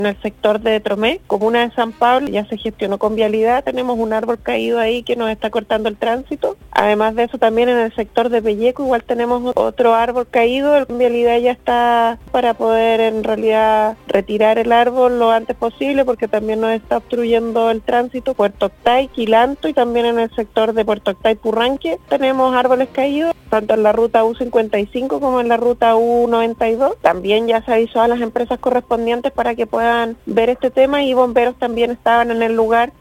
En el sector de Tromé, comuna de San Pablo, ya se gestionó con vialidad, tenemos un árbol caído ahí que nos está cortando el tránsito. Además de eso, también en el sector de Pelleco igual tenemos otro árbol caído, el vialidad ya está para poder en realidad retirar el árbol lo antes posible porque también nos está obstruyendo el tránsito. Puerto Octay, Quilanto y también en el sector de Puerto Octay, Purranque tenemos árboles caídos, tanto en la ruta U55 como en la ruta U92. También ya se avisó a las empresas correspondientes para que puedan ver este tema y bomberos también estaban en el lugar